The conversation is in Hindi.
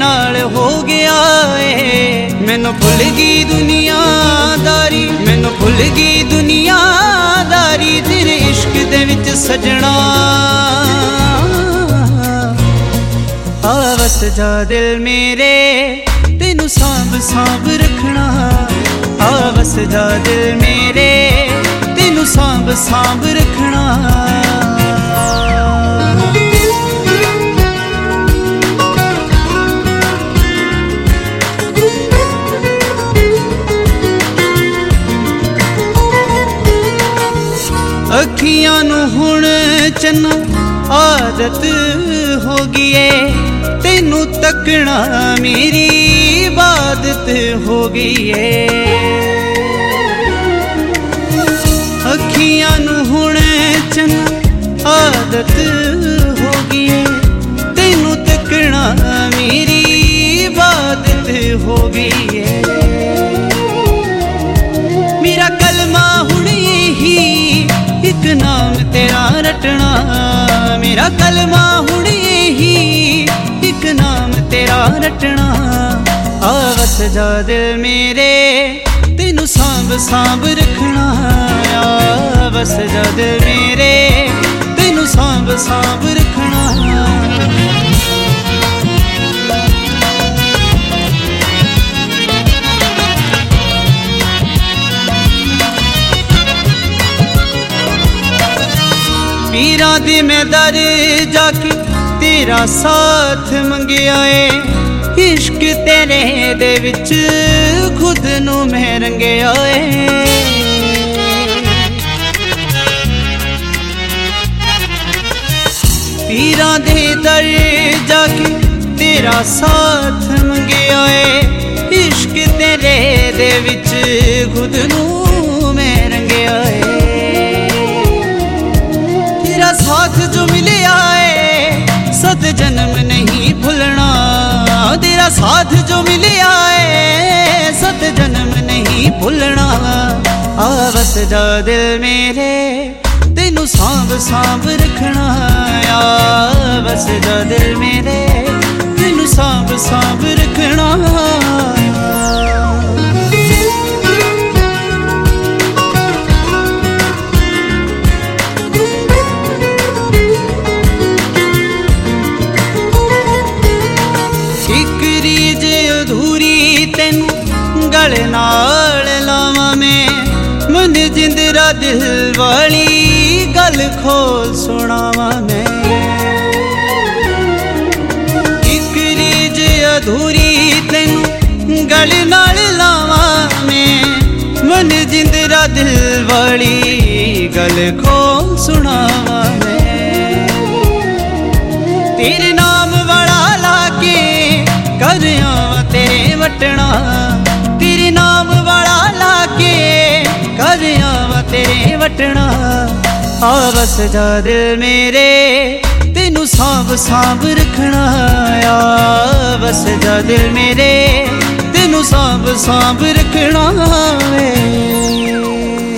नाल हो गया है। मैनू भुल गई दुनियादारी, मैनू भुल गई दुनियादारी, तेरे इश्क दे विच सजना। आ वस जा दिल मेरे, तेनू सांभ सांभ रखना। आ वस जा दिल मेरे, तेनू सांभ सांभ रखना। अखियां नू हुण चन्ना आदत हो गई है, तेनू तकना मेरी इबादत हो गई है। अखियां नू हुण चन्ना आदत हो गई है, तेनू तकना मेरी इबादत हो गई है। मेरा कलमा हुण यही एक नाम तेरा रटना। मेरा कलमा हुण यही एक नाम तेरा रटना। आ वस जा दिल मेरे, तेनू सांभ सांभ रखना। आ वस जा दिल मेरे, तेनू सांभ सांभ रखना। पीरां दे मैं दर जाके तेरा साथ मंगिया है। इश्क तेरे दे विच खुद नू मैं रंगिया है। पीरां दे दर जाके तेरा साथ मंगिया है। इश्क तेरे दे विच खुद नू मैं रंगिया है। तेरा साथ जो मिले आए सद जन्म नहीं भूलना। तेरा साथ जो मिले आए सद जन्म नहीं भूलना। आ वस जा दिल मेरे, तेनू सांभ सांभ रखना। आ वस जा दिल मेरे, तेनू सांभ सांभ रखना। गल नाल लावा मैं मन जिंदरा दिल वाली गल खोल सुनावा मैं। एक रीज अधूरी तेनू गल नाल लावा मैं, मन जिंदरा दिल वाली गल खोल सुनावा मैं। तेरे नाम वाला लाके कर आवां तेरे वटना। तेरे नाम वाला लाके कर आवां तेरे वटना। आ वस जा दिल मेरे, तेनू सांभ सांभ रखना। आ वस जा दिल मेरे, तेनू सांभ सांभ रखना।